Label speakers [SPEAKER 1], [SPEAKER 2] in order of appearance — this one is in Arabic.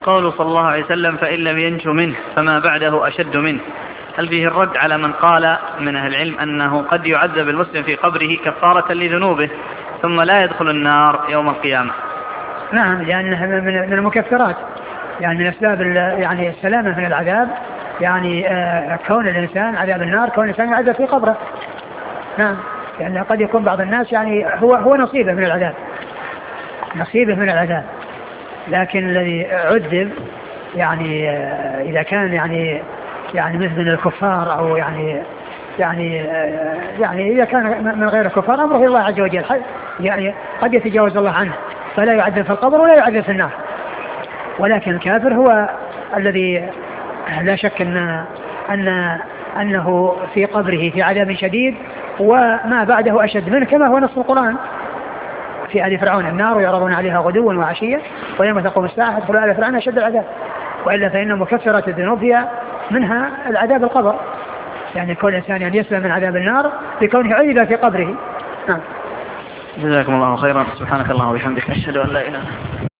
[SPEAKER 1] قول صلى الله عليه وسلم فإن لم ينجو منه فما بعده أشد منه، هل فيه الرد على من قال من أهل العلم أنه قد يعذب المسلم في قبره كفارة لذنوبه ثم لا يدخل النار يوم القيامة؟
[SPEAKER 2] نعم، لأنها من المكفرات، يعني من أسباب يعني السلامة من العذاب، يعني كون الإنسان عذاب النار، كون الإنسان يعذب في قبره. نعم، لأن يعني قد يكون بعض الناس يعني هو نصيبه من العذاب، نصيبه من العذاب، لكن الذي عذب يعني إذا كان يعني مثل الكفار أو يعني إذا كان من غير الكفار أمره الله عز وجل، يعني قد يتجاوز الله عنه فلا يعذب في القبر ولا يعذب في النار. ولكن الكافر هو الذي لا شك أنه في قبره في عذاب شديد وما بعده أشد منه، كما هو نص القرآن في آل فرعون: النار يعرضون عليها غدوا وعشيا ويوم تقوم الساعة ادخلوا آل فرعون أشد العذاب. وإلا فإن مكفرات الذنوب هي منها العذاب القبر، يعني كل إنسان يعني يسلم من عذاب النار بكونه عذب في قبره.
[SPEAKER 1] جزاكم الله خيرا. سبحانك اللهم وبحمدك، أشهد أن لا إله إلا أنت.